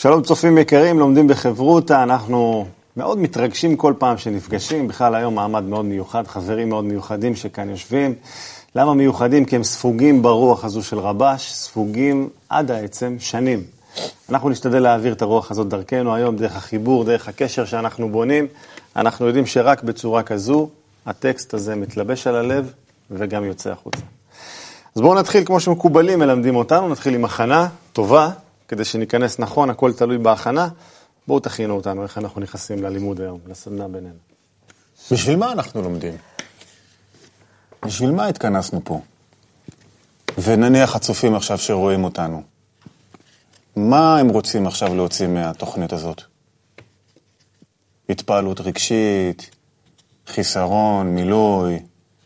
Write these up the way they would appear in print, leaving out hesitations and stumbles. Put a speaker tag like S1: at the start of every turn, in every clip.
S1: שלום צופים יקרים, לומדים בחברותה, אנחנו מאוד מתרגשים כל פעם שנפגשים, בכלל היום מעמד מאוד מיוחד, חברים מאוד מיוחדים שכאן יושבים. למה מיוחדים? כי הם ספוגים ברוח הזו של רבש, ספוגים עד העצם שנים. אנחנו נשתדל להעביר את הרוח הזאת דרכנו היום, דרך החיבור, דרך הקשר שאנחנו בונים. אנחנו יודעים שרק בצורה כזו, הטקסט הזה מתלבש על הלב וגם יוצא החוצה. אז בואו נתחיל כמו שמקובלים מלמדים אותנו, נתחיל עם הכנה טובה, כדי שניכנס נכון, הכל תלוי בהכנה. בואו תכינו אותנו, איך אנחנו נכנסים ללימוד היום, לסדנה בינינו.
S2: בשביל מה אנחנו לומדים? בשביל מה התכנסנו פה? ונניח הצופים עכשיו שרואים אותנו. מה הם רוצים עכשיו להוציא מהתוכנית הזאת? התפעלות רגשית, חיסרון, מילוי,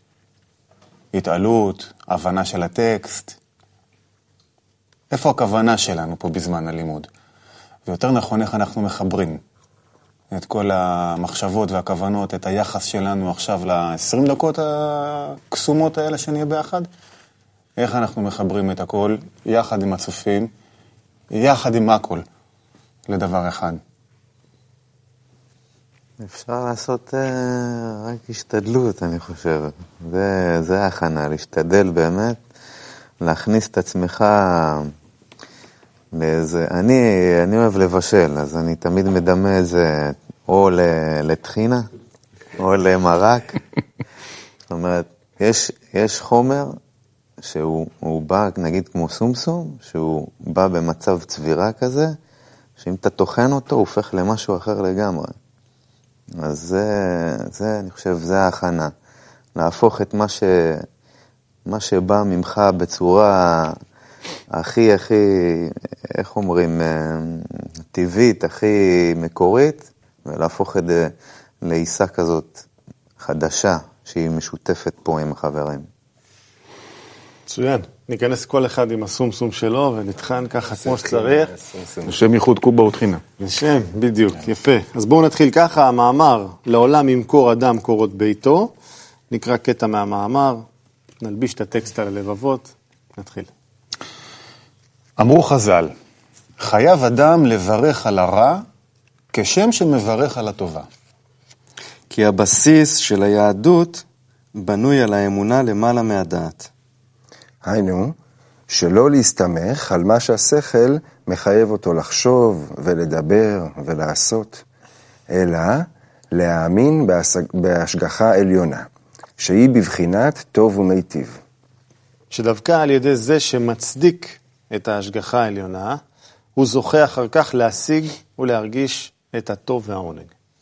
S2: התעלות, הבנה של הטקסט. איפה הכוונה שלנו פה בזמן הלימוד? ויותר נכון, איך אנחנו מחברים את כל המחשבות והכוונות, את היחס שלנו עכשיו ל-20 דקות הקסומות האלה שנהיה ביחד? איך אנחנו מחברים את הכל יחד עם הצופים, יחד עם הכל, לדבר אחד?
S3: אפשר לעשות רק השתדלות, אני חושב. זה ההכנה, להשתדל באמת, להכניס את עצמך לאיזה... אני אוהב לבשל, אז אני תמיד מדמה את זה או לטחינה, או למרק. זאת אומרת, יש חומר שהוא בא, נגיד כמו סומסום, שהוא בא במצב צבירה כזה, שאם אתה טוחן אותו, הוא הופך למשהו אחר לגמרי. אז זה, אני חושב, זה ההכנה. להפוך את מה שבא ממך בצורה הכי, איך אומרים, טבעית, הכי מקורית, ולהפוך את זה לעיסה כזאת חדשה, שהיא משותפת פה עם החברים.
S1: מצוין. ניכנס כל אחד עם הסומסום שלו, ונתחן ככה כמו שצריך.
S2: לשם ייחוד קובה ותחינה.
S1: לשם, בדיוק, יפה. אז בואו נתחיל ככה, המאמר, לעולם ימכור אדם קורות ביתו. נקרא קטע מהמאמר, נלביש את הטקסט על הלבבות, נתחיל.
S2: אמרו חז"ל, חייב אדם לברך על הרע כשם שמברך על הטובה.
S4: כי הבסיס של היהדות בנוי על האמונה למעלה מהדעת.
S5: היינו, שלא להסתמך על מה שהשכל מחייב אותו לחשוב ולדבר ולעשות, אלא להאמין בהשגחה עליונה, שהיא בבחינת טוב ומיטיב.
S1: שדווקא על ידי זה שמצדיק את ההשגחה העליונה, הוא זוכה אחר כך להשיג ולהרגיש את הטוב והעונג.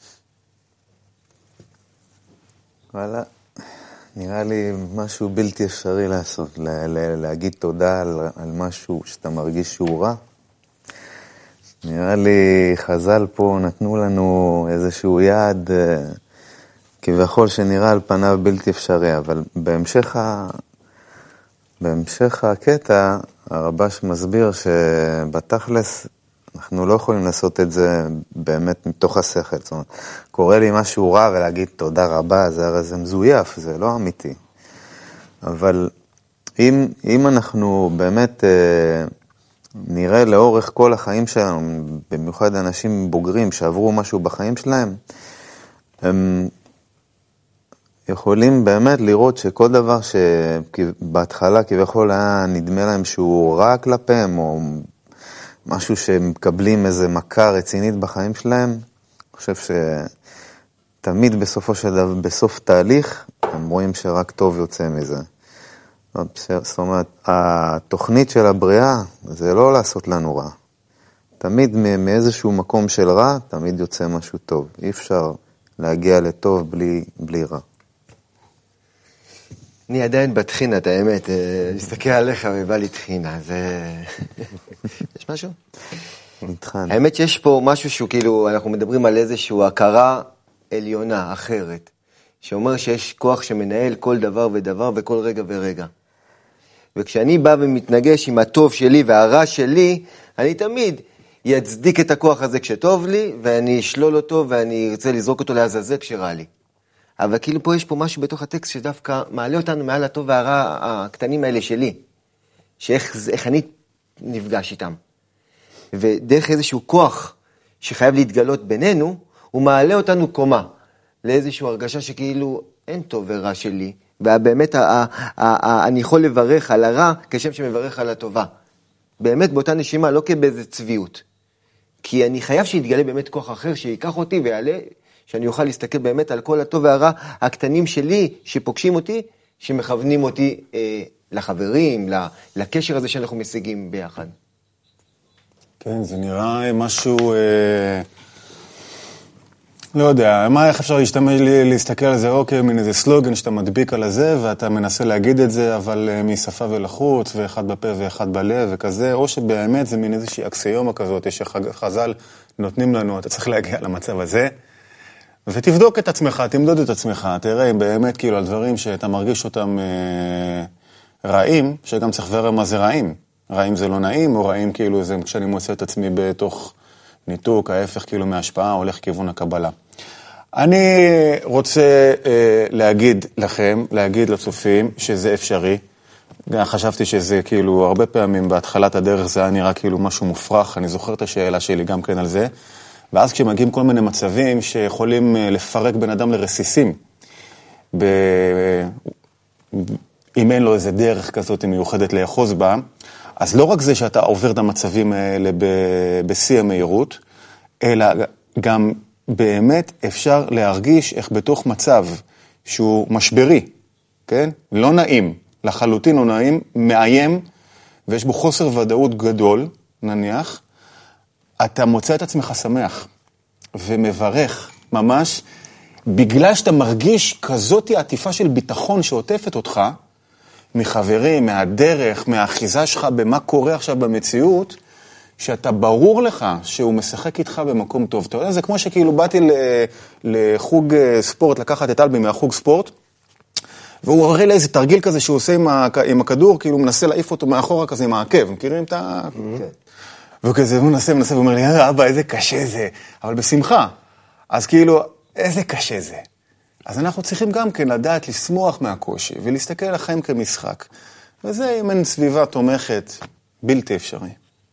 S3: וואלה, נראה לי משהו בלתי אפשרי לעשות, להגיד תודה על משהו שאתה מרגיש שהוא רע. נראה לי חז"ל פה נתנו לנו איזשהו יעד כביכול שנראה על פניו בלתי אפשרי, אבל בהמשך הקטע הרבש מסביר שבתכלס אנחנו לא יכולים לעשות את זה באמת מתוך השכל. זאת אומרת, קורה לי משהו רע ולהגיד תודה רבה, זה מזויף, זה לא אמיתי. אבל אם אנחנו באמת נראה לאורך כל החיים שלנו, במיוחד אנשים בוגרים שעברו משהו בחיים שלהם, הם יכולים באמת לראות שכל דבר שבהתחלה כביכול היה נדמה להם שהוא רע כלפיהם, או משהו שהם מקבלים איזה מכה רצינית בחיים שלהם, אני חושב שתמיד בסוף תהליך, הם רואים שרק טוב יוצא מזה. זאת אומרת, התוכנית של הבריאה זה לא לעשות לנו רע. תמיד מאיזשהו מקום של רע, תמיד יוצא משהו טוב. אי אפשר להגיע לטוב בלי רע.
S6: אני עדיין בתחינה, את האמת, מסתכל עליך ובא לי תחינה, יש משהו?
S3: נתחן.
S6: האמת שיש פה משהו שהוא כאילו, אנחנו מדברים על איזשהו הכרה עליונה, אחרת, שאומר שיש כוח שמנהל כל דבר ודבר וכל רגע ורגע. וכשאני בא ומתנגש עם הטוב שלי והרע שלי, אני תמיד יצדיק את הכוח הזה כשטוב לי, ואני אשלול אותו ואני ארצה לזרוק אותו לעזאזל כשרע לי. אבל כאילו פה יש פה משהו בתוך הטקסט שדווקא מעלה אותנו מעל הטוב והרע הקטנים האלה שלי. שאיך אני נפגש איתם. ודרך איזשהו כוח שחייב להתגלות בינינו, הוא מעלה אותנו קומה, לאיזושהי הרגשה שכאילו אין טוב ורע שלי, ובאמת אני יכול לברך על הרע כשם שמברך על הטובה. באמת באותה נשימה, לא כבאיזה צביעות. כי אני חייב שיתגלה באמת כוח אחר שיקח אותי ויעלה, שאני אוכל להסתכל באמת על כל הטוב והרע הקטנים שלי, שפוגשים אותי, שמכוונים אותי לחברים, לקשר הזה שאנחנו משיגים ביחד.
S2: כן, זה נראה משהו, לא יודע, איך אפשר להסתכל על זה, אוקיי, מין איזה סלוגן שאתה מדביק על הזה, ואתה מנסה להגיד את זה, אבל משפה ולחוץ, ואחד בפה ואחד בלב וכזה, או שבאמת זה מין איזושהי אקסיומה כזאת, שחז"ל נותנים לנו, אתה צריך להגיע למצב הזה, ותבדוק את עצמך, תמדוד את עצמך, תראה אם באמת כאילו על דברים שאתה מרגיש אותם רעים, שגם צריך לברר מה זה רעים. רעים זה לא נעים, או רעים כאילו זה כשאני מוצא את עצמי בתוך ניתוק, ההפך כאילו מהשפעה, הולך כיוון הקבלה. אני רוצה להגיד לכם, להגיד לצופים שזה אפשרי. חשבתי שזה כאילו הרבה פעמים בהתחלת הדרך זה היה נראה כאילו משהו מופרך, אני זוכר את השאלה שלי גם כן על זה. ואז כשמגיעים כל מיני מצבים שיכולים לפרק בן אדם לרסיסים, אם אין לו איזה דרך כזאת מיוחדת לאחוז בה, אז לא רק זה שאתה עובר את המצבים האלה בשיא המהירות, אלא גם באמת אפשר להרגיש איך בתוך מצב שהוא משברי, כן? לא נעים, לחלוטין לא נעים, מאיים, ויש בו חוסר ודאות גדול, נניח, אתה מוצא את עצמך שמח ומברך ממש, בגלל שאתה מרגיש כזאת עטיפה של ביטחון שעוטפת אותך, מחברים, מהדרך, מהאחיזה שלך במה קורה עכשיו במציאות, שאתה ברור לך שהוא משחק איתך במקום טוב. אתה יודע, זה כמו שכאילו באתי לחוג ספורט, לקחת את אלבי מהחוג ספורט, והוא הרי לאיזה תרגיל כזה שהוא עושה עם הכדור, כאילו הוא מנסה להעיף אותו מאחורה כזה עם העקב, מכירים את ה... וכזה הוא מנסה, ואומר לי, אבא, איזה קשה זה, אבל בשמחה. אז כאילו, איזה קשה זה. אז אנחנו צריכים גם כן לדעת לשמוח מהקושי, ולהסתכל על החיים כמשחק. וזה אם אין סביבה תומכת, בלתי אפשרי.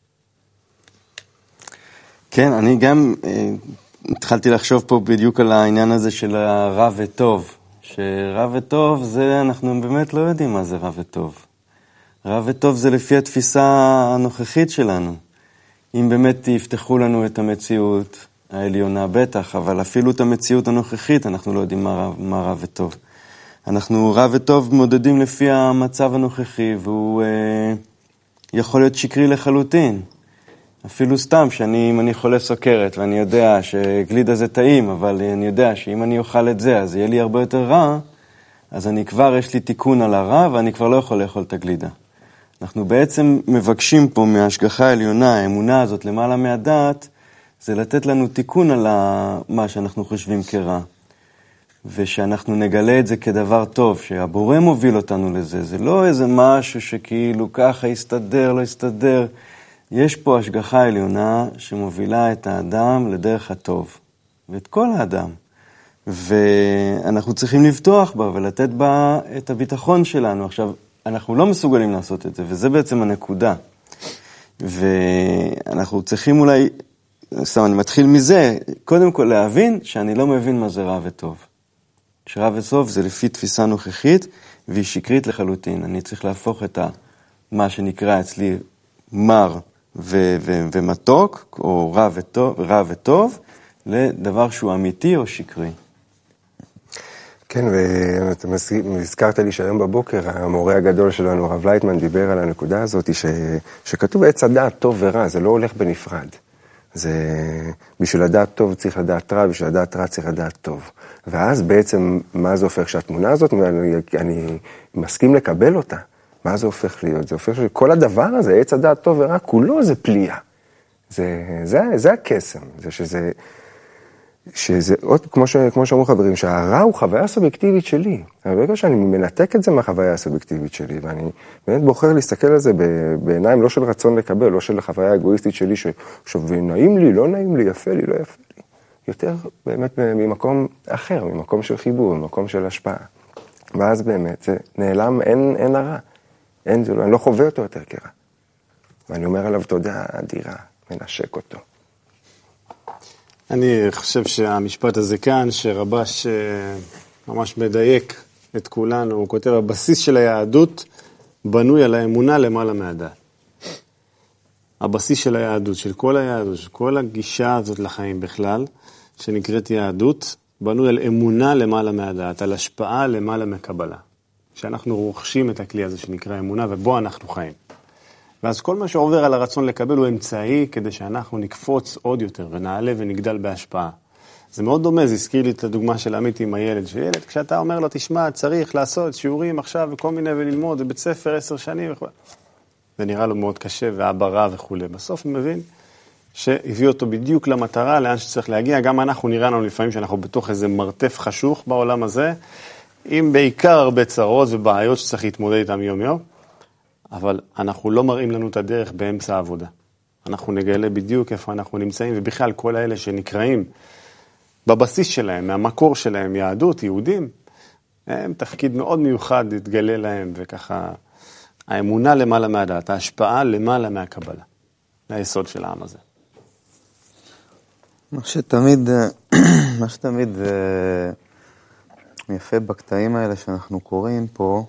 S4: כן, אני גם התחלתי לחשוב פה בדיוק על העניין הזה של הרע וטוב. שרע וטוב זה, אנחנו באמת לא יודעים מה זה רע וטוב. רע וטוב זה לפי התפיסה הנוכחית שלנו. אם באמת יפתחו לנו את המציאות העליונה בטח, אבל אפילו את המציאות הנוכחית אנחנו לא יודעים מה רע וטוב. אנחנו רע וטוב מודדים לפי המצב הנוכחי, והוא יכול להיות שקרי לחלוטין. אפילו סתם אם אני חולה סוכרת ואני יודע שגלידה זה טעים, אבל אני יודע שאם אני אוכל את זה אז יהיה לי הרבה יותר רע, אז יש לי תיקון על הרע ואני כבר לא יכול לאכול את הגלידה. אנחנו בעצם מבקשים פה מההשגחה העליונה, האמונה הזאת למעלה מהדעת, זה לתת לנו תיקון על מה שאנחנו חושבים כרע. ושאנחנו נגלה את זה כדבר טוב, שהבורא מוביל אותנו לזה. זה לא איזה משהו שכאילו ככה יסתדר, לא יסתדר. יש פה השגחה עליונה שמובילה את האדם לדרך הטוב. ואת כל האדם. ואנחנו צריכים לבטוח בה ולתת בה את הביטחון שלנו. עכשיו, אנחנו לא מסוגלים לעשות את זה, וזה בעצם הנקודה. ואנחנו צריכים אולי, אני מתחיל מזה, קודם כל להבין שאני לא מבין מה זה רע וטוב. שרע וטוב זה לפי תפיסה נוכחית, והיא שקרית לחלוטין. אני צריך להפוך את מה שנקרא אצלי מר ומתוק, או רע וטוב, לדבר שהוא אמיתי או שקרי.
S5: כן, ואתה הזכרת לי שהיום בבוקר, המורה הגדול שלנו, הרב לייטמן, דיבר על הנקודה הזאת, שכתוב עץ הדעת טוב ורע, זה לא הולך בנפרד. זה, בשביל לדעת טוב צריך לדעת רע, בשביל לדעת רע צריך לדעת טוב. ואז בעצם, מה זה הופך שהתמונה הזאת, אני מסכים לקבל אותה. מה זה הופך להיות? זה הופך שכל הדבר הזה, עץ הדעת טוב ורע, כולו זה פליאה. זה הקסם, זה שזה עוד, כמו שאמרו חברים, שהרע הוא חוויה סובייקטיבית שלי. ברגע שאני מנתק את זה מהחוויה הסובייקטיבית שלי, ואני באמת בוחר להסתכל על זה בעיניים לא של רצון לקבל, לא של החוויה האגואיסטית שלי, נעים לי, לא נעים לי, יפה לי, לא יפה לי. יותר באמת ממקום אחר, ממקום של חיבור, ממקום של השפעה. ואז באמת זה נעלם, אין הרע. אני לא חווה אותו יותר כרע. ואני אומר עליו תודה אדירה. מנשק אותו.
S1: אני חושב שהמשפט הזה כאן, שרבש ממש מדייק את כולנו, הוא כותב, הבסיס של היהדות בנוי על האמונה למעלה מהדעת. הבסיס של היהדות, של כל היהדות, של כל הגישה הזאת לחיים בכלל, שנקראת יהדות, בנוי על אמונה למעלה מהדעת, על השפעה למעלה מקבלה. שאנחנו רוכשים את הכלי הזה שנקרא אמונה, ובו אנחנו חיים. ואז כל מה שעובר על הרצון לקבל הוא אמצעי כדי שאנחנו נקפוץ עוד יותר ונעלה ונגדל בהשפעה. זה מאוד דומה, זה הזכיר לי את הדוגמה של עמית עם הילד. שילד, כשאתה אומר לו, תשמע, צריך לעשות שיעורים עכשיו וכל מיני וללמוד, ובית ספר 10 שנים וכו'. זה נראה לו מאוד קשה ואבא רע וכו'. בסוף הוא מבין שהביא אותו בדיוק למטרה, לאן שצריך להגיע. גם אנחנו נראה לנו לפעמים שאנחנו בתוך איזה מרתף חשוך בעולם הזה, עם בעיקר הרבה צרות ובעיות שצריך להתמודד איתם יום יום. אבל אנחנו לא מראים לנו את הדרך באמצע העבודה. אנחנו נגלה בדיוק איפה אנחנו נמצאים, ובכלל כל האלה שנקראים בבסיס שלהם, מהמקור שלהם, יהדות, יהודים, הם תפקיד מאוד מיוחד להתגלה להם, וככה האמונה למעלה מהדעת, ההשפעה למעלה מהקבלה. זה היסוד של העם הזה.
S3: מה שתמיד יפה בקטעים האלה שאנחנו קוראים פה,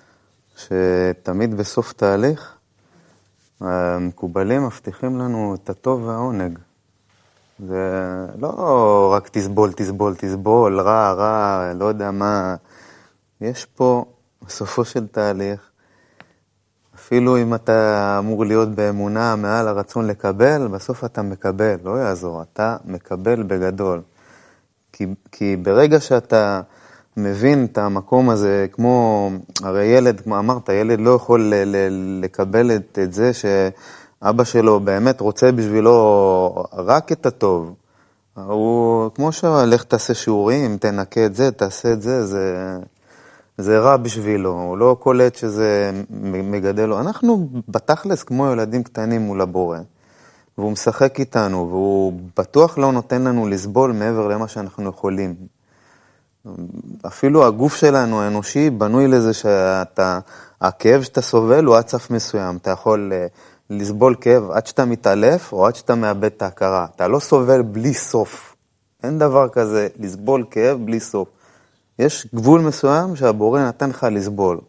S3: שתמיד בסוף תהליך, המקובלים מבטיחים לנו את הטוב והעונג. זה לא רק תסבול, רע, לא יודע מה. יש פה, בסופו של תהליך, אפילו אם אתה אמור להיות באמונה מעל הרצון לקבל, בסוף אתה מקבל, לא יעזור, אתה מקבל בגדול. כי ברגע שאתה מבין את המקום הזה, כמו, הרי ילד, כמו אמרת, ילד לא יכול לקבל את זה שאבא שלו באמת רוצה בשבילו רק את הטוב. הוא, כמו שהלך תעשה שיעורים, תנקה את זה, תעשה את זה, זה רע בשבילו, הוא לא קולט שזה מגדל לו. אנחנו בתכלס כמו ילדים קטנים מול הבורא, והוא משחק איתנו, והוא בטוח לא נותן לנו לסבול מעבר למה שאנחנו יכולים. אפילו הגוף שלנו האנושי בנוי לזה שהכאב שאתה סובל הוא עד סף מסוים. אתה יכול לסבול כאב עד שאתה מתעלף או עד שאתה מאבד את ההכרה. אתה לא סובל בלי סוף. אין דבר כזה לסבול כאב בלי סוף. יש גבול מסוים שהבורא נתן לך לסבול.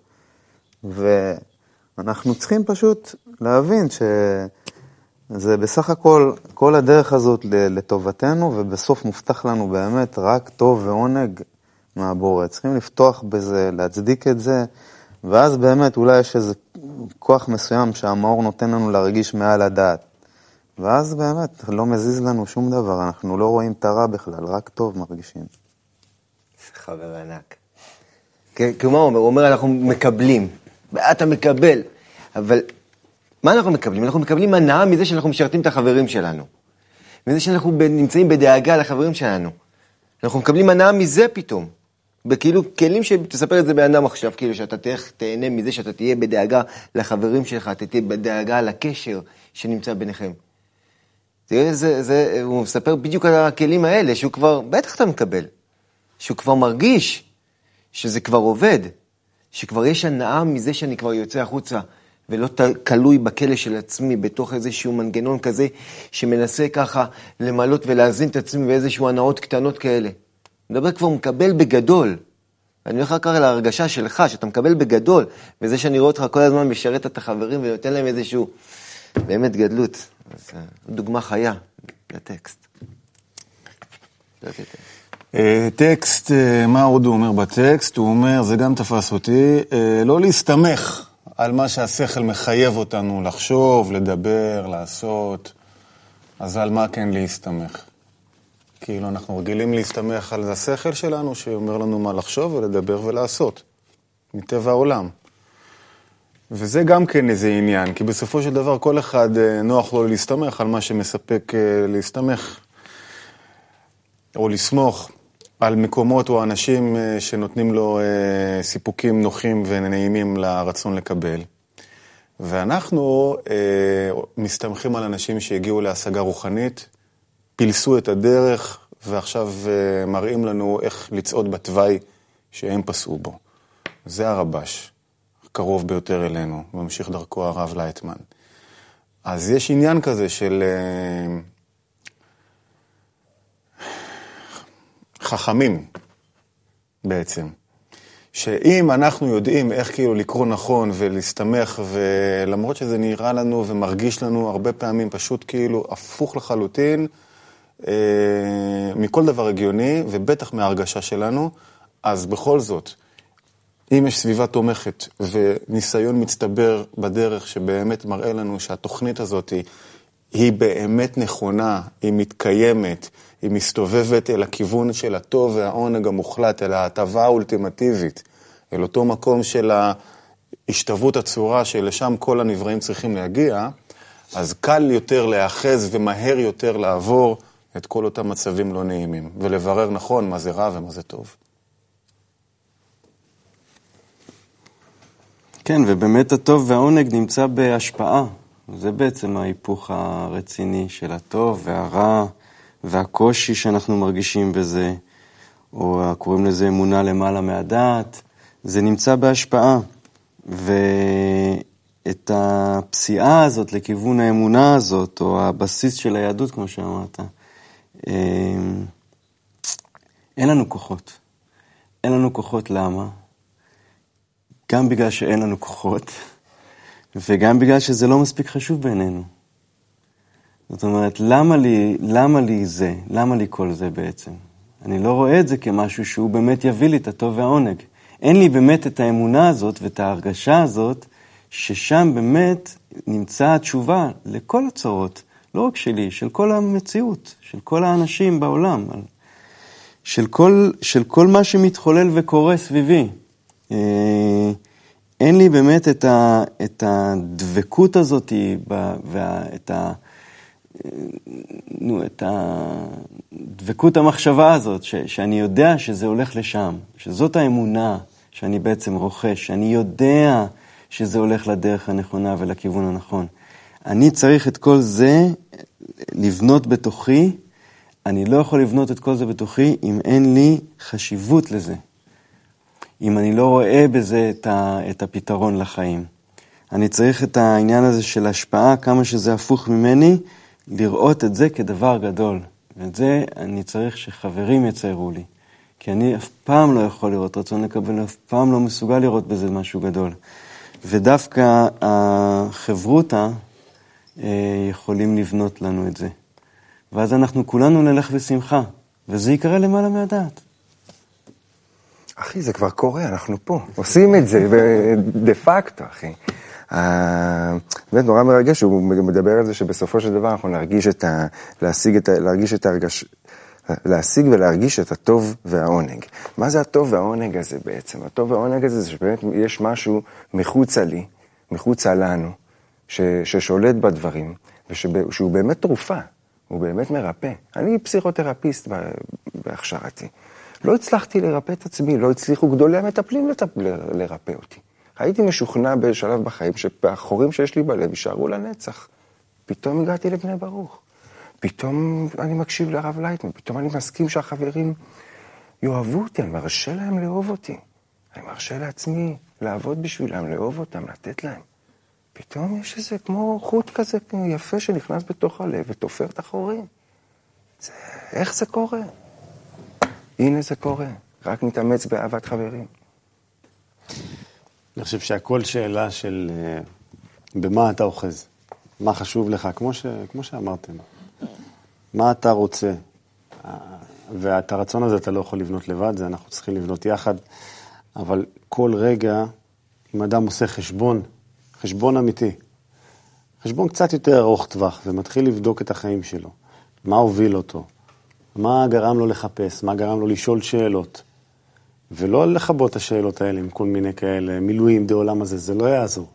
S3: ואנחנו צריכים פשוט להבין שזה בסך הכל, כל הדרך הזאת לטובתנו, ובסוף מובטח לנו באמת רק טוב ועונג מהבורא. צריכים לפתוח בזה, להצדיק את זה, ואז באמת אולי יש איזה כוח מסוים שהמאור נותן לנו להרגיש מעל הדעת. ואז באמת לא מזיז לנו שום דבר, אנחנו לא רואים את הרע בכלל, רק טוב מרגישים.
S6: חבר ענק. כמו הוא אומר, אנחנו מקבלים. אתה מקבל. אבל מה אנחנו מקבלים? אנחנו מקבלים הנאה מזה שאנחנו משרתים את החברים שלנו. מזה שאנחנו נמצאים בדאגה לחברים שלנו. אנחנו מקבלים הנאה מזה פתאום. בכאילו כלים שתספר את זה באדם עכשיו, כאילו שאתה תהנה מזה שאתה תהיה בדאגה לחברים שלך, אתה תהיה בדאגה לקשר שנמצא ביניכם. הוא מספר בדיוק על הכלים האלה, שהוא כבר, בטח אתה מקבל. שהוא כבר מרגיש שזה כבר עובד, שכבר יש הנאה מזה שאני כבר יוצא החוצה, ולא כלוי בכלא של עצמי, בתוך איזשהו מנגנון כזה, שמנסה ככה למלות ולהזין את עצמי באיזשהו הנאות קטנות כאלה. מדבר כבר מקבל בגדול. אני הולך רק להרגשה שלך, שאתה מקבל בגדול, וזה שאני רואה אותך כל הזמן משרת את החברים, ונותן להם איזשהו באמת גדלות. אז דוגמה חיה לטקסט.
S2: טקסט, מה עוד הוא אומר בטקסט? הוא אומר, זה גם תפס אותי, לא להסתמך על מה שהשכל מחייב אותנו לחשוב, לדבר, לעשות. אז על מה כן להסתמך? כאילו אנחנו רגילים להסתמך על השכל שלנו, שאומר לנו מה לחשוב ולדבר ולעשות. מטבע העולם. וזה גם כן איזה עניין, כי בסופו של דבר כל אחד נוח לו להסתמך על מה שמספק להסתמך, או לסמוך על מקומות או אנשים שנותנים לו סיפוקים נוחים ונעימים לרצון לקבל. ואנחנו מסתמכים על אנשים שהגיעו להשגה רוחנית, פילסו את הדרך, ועכשיו מראים לנו איך לצעוד בתוואי שהם פסעו בו. זה הרבש, קרוב ביותר אלינו, ממשיך דרכו הרב לייטמן. אז יש עניין כזה של חכמים בעצם, שאם אנחנו יודעים איך כאילו לקרוא נכון ולהסתמך, ולמרות שזה נראה לנו ומרגיש לנו הרבה פעמים פשוט כאילו הפוך לחלוטין מכל דבר הגיוני, ובטח מההרגשה שלנו, אז בכל זאת, אם יש סביבה תומכת וניסיון מצטבר בדרך שבאמת מראה לנו שהתוכנית הזאת היא באמת נכונה, היא מתקיימת, היא מסתובבת אל הכיוון של הטוב והעונג המוחלט, אל ההטבה האולטימטיבית, אל אותו מקום של ההשתוות הצורה שלשם כל הנבראים צריכים להגיע, אז קל יותר להאחז ומהר יותר לעבור את כל אותם מצבים לא נעימים, ולברר נכון מה זה רע ומה זה טוב.
S4: כן, ובאמת הטוב והעונג נמצא בהשפעה. זה בעצם ההיפוך הרציני של הטוב והרע והקושי שאנחנו מרגישים בזה, או קוראים לזה אמונה למעלה מהדעת. זה נמצא בהשפעה. ואת הפסיעה הזאת לכיוון האמונה הזאת, או הבסיס של היהדות, כמו שאמרת, אין לנו כוחות. אין לנו כוחות למה? גם בגלל שאין לנו כוחות, וגם בגלל שזה לא מספיק חשוב בעינינו. זאת אומרת, למה לי זה? למה לי כל זה בעצם? אני לא רואה את זה כמשהו שהוא באמת יביא לי את הטוב והעונג. אין לי באמת את האמונה הזאת ואת ההרגשה הזאת, ששם באמת נמצאה התשובה לכל הצרות, לא רק שלי, של כל המציאות, של כל האנשים בעולם, של כל מה שמתחולל וקורה סביבי. אין לי באמת את הדבקות הזאת ואת הדבקות המחשבה הזאת, שאני יודע שזה הולך לשם, שזאת האמונה שאני בעצם רוכש, שאני יודע שזה הולך לדרך הנכונה ולכיוון הנכון. אני צריך את כל זה לבנות בתוכי, אני לא יכול לבנות את כל זה בתוכי אם אין לי חשיבות לזה. אם אני לא רואה בזה את הפתרון לחיים. אני צריך את העניין הזה של השפעה, כמה שזה הפוך ממני, לראות את זה כדבר גדול. ואת זה אני צריך שחברים יציירו לי. כי אני אף פעם לא יכול לראות רצון לקבל, אף פעם לא מסוגל לראות בזה משהו גדול. ודווקא החברותה יכולים לבנות לנו את זה. ואז אנחנו כולנו נלך בשמחה, וזה יקרה למעלה מהדעת.
S5: אחי, זה כבר קורה, אנחנו פה, עושים את זה, דה פקטו, אחי. באמת נורא מרגש, הוא מדבר על זה שבסופו של דבר אנחנו להשיג ולהרגיש את הטוב והעונג. מה זה הטוב והעונג הזה בעצם? הטוב והעונג הזה זה שבאמת יש משהו מחוצה לי, מחוצה לנו, ששולט בדברים, ושהוא באמת תרופה, הוא באמת מרפא. אני פסיכותרפיסט בהכשרתי. לא הצלחתי לרפא את עצמי, לא הצליחו גדולי המטפלים לרפא אותי. הייתי משוכנע בשלב בחיים שהחורים שיש לי בלב יישארו לנצח. פתאום הגעתי לבני ברוך. פתאום אני מקשיב לרב לייטמן, פתאום אני מסכים שהחברים יאהבו אותי, אני מרשה להם לאהוב אותי. אני מרשה לעצמי לעבוד בשבילם, לאהוב אותם, לתת להם. פתאום יש איזה כמו חוט כזה יפה שנכנס בתוך הלב ותופר את החורים. איך זה קורה? הנה זה קורה, רק נתאמץ באהבת חברים.
S1: אני חושב שהכל שאלה של במה אתה אוחז, מה חשוב לך, כמו שאמרתם. מה אתה רוצה, ואת הרצון הזה אתה לא יכול לבנות לבד, זה אנחנו צריכים לבנות יחד, אבל כל רגע, אם אדם עושה חשבון אמיתי, חשבון קצת יותר ארוך טווח, ומתחיל לבדוק את החיים שלו, מה הוביל אותו, מה גרם לו לחפש, מה גרם לו לשאול שאלות, ולא לחבות את השאלות האלה עם כל מיני כאלה, מילואים בעולם הזה, זה לא יעזור.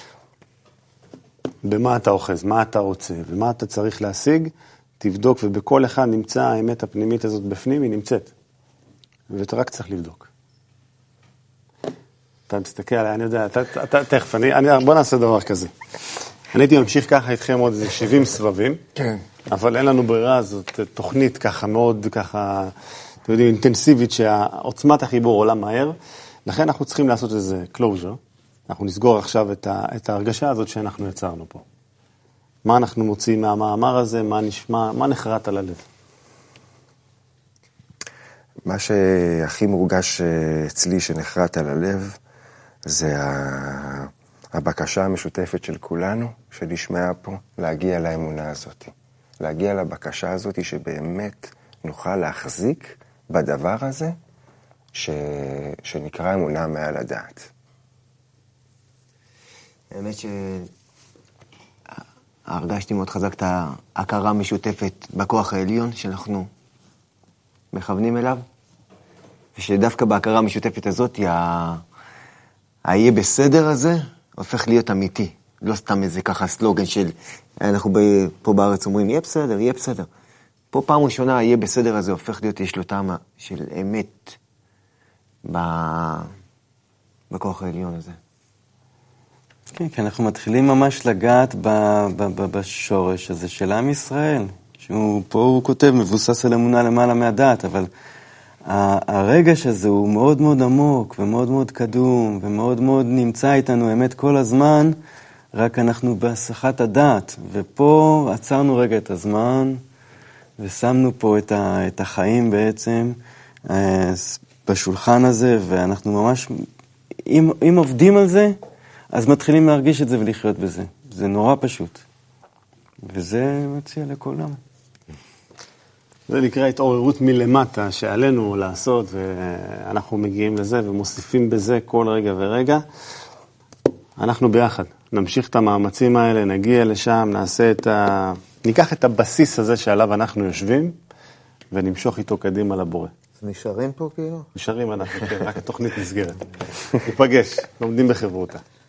S1: במה אתה אוחז, מה אתה רוצה, ומה אתה צריך להשיג, תבדוק, ובכל אחד נמצא האמת הפנימית הזאת בפנים, היא נמצאת. ואתה רק צריך לבדוק. אתה תסתכל עליי, אני יודע, אתה תכף, בוא נעשה דבר כזה. אני הייתי ממשיך ככה איתכם עוד איזה 70 סבבים, כן. אבל אין לנו ברירה, זאת תוכנית ככה מאוד ככה, אתם יודעים, אינטנסיבית, שהעוצמת החיבור עולה מהר, לכן אנחנו צריכים לעשות איזה closure, אנחנו נסגור עכשיו את ההרגשה הזאת שאנחנו יצרנו פה. מה אנחנו מוצאים מהמאמר הזה, מה נשמע, מה נחרט על הלב?
S5: מה שהכי מורגש אצלי שנחרט על הלב, זה הבקשה המשותפת של כולנו, שנשמעה פה, להגיע לאמונה הזאת. להגיע לבקשה הזאת שבאמת נוכל להחזיק בדבר הזה, שנקרא אמונה מעל הדעת.
S6: האמת שהרגשתי מאוד חזק את ההכרה המשותפת בכוח העליון שאנחנו מכוונים אליו, ושדווקא בהכרה המשותפת הזאת, היהיה בסדר הזה, הופך להיות אמיתי. לא סתם איזה ככה סלוגן של, אנחנו פה בארץ אומרים, יהיה בסדר, יהיה בסדר. פה פעם ראשונה, יהיה בסדר הזה, הופך להיות, יש לו טעם של אמת בכוח העליון הזה.
S4: כן, כי אנחנו מתחילים ממש לגעת בשורש הזה של עם ישראל, פה הוא כותב, מבוסס על אמונה למעלה מהדעת, אבל הרגש הזה הוא מאוד מאוד עמוק ומאוד מאוד קדום ומאוד מאוד נמצא איתנו אמת כל הזמן, רק אנחנו בהסחת הדעת, ופה עצרנו רגע את הזמן ושמנו פה את החיים בעצם בשולחן הזה, ואנחנו ממש, אם עובדים על זה, אז מתחילים להרגיש את זה ולחיות בזה. זה נורא פשוט. וזה מציע לכולם.
S1: זה נקרא התעוררות מלמטה שעלינו לעשות, ואנחנו מגיעים לזה ומוסיפים בזה כל רגע ורגע. אנחנו ביחד נמשיך את המאמצים האלה, נגיע לשם, ניקח את הבסיס הזה שעליו אנחנו יושבים, ונמשוך איתו קדימה לבורא.
S3: אז נשארים פה כאילו?
S1: נשארים אנחנו, רק התוכנית נסגרת. ניפגש, לומדים בחברותה.